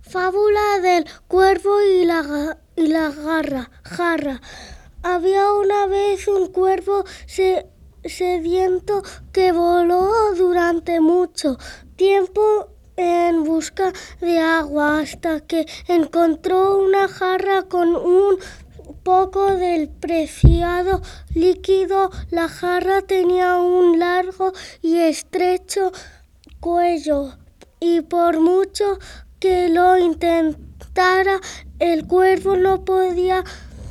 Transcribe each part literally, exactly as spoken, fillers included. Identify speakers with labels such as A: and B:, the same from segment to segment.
A: Fábula del cuervo y la, y la garra, jarra. Había una vez un cuervo se, sediento que voló durante mucho tiempo en busca de agua hasta que encontró una jarra con un poco del preciado líquido. La jarra tenía un largo y estrecho cuello y por mucho que lo intentara, el cuervo no podía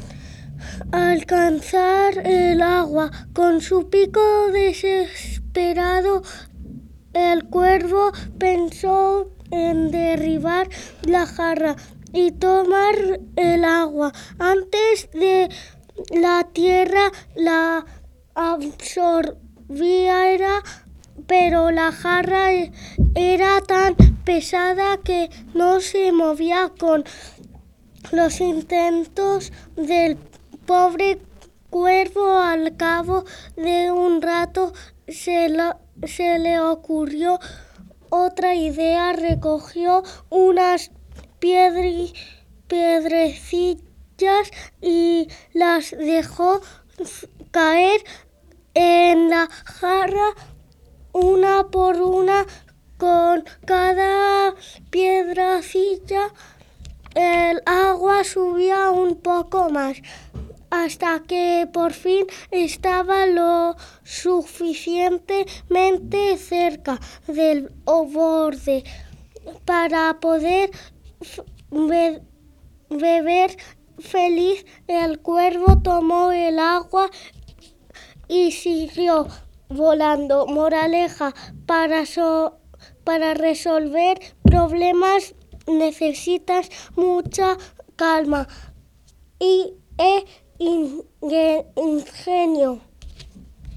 A: alcanzar el agua. Con su pico desesperado, el cuervo pensó en derribar la jarra y tomar el agua antes de la tierra la absorbiera, pero la jarra era tan pesada que no se movía. Con los intentos del pobre cuervo, al cabo de un rato se, lo, se le ocurrió otra idea. Recogió unas piedri, piedrecillas y las dejó caer en la jarra una por una. Con cada piedrecilla el agua subía un poco más, hasta que por fin estaba lo suficientemente cerca del borde para poder be- beber feliz. El cuervo tomó el agua y siguió volando. Moraleja: para, so- para resolver problemas necesitas mucha calma y e ingenio.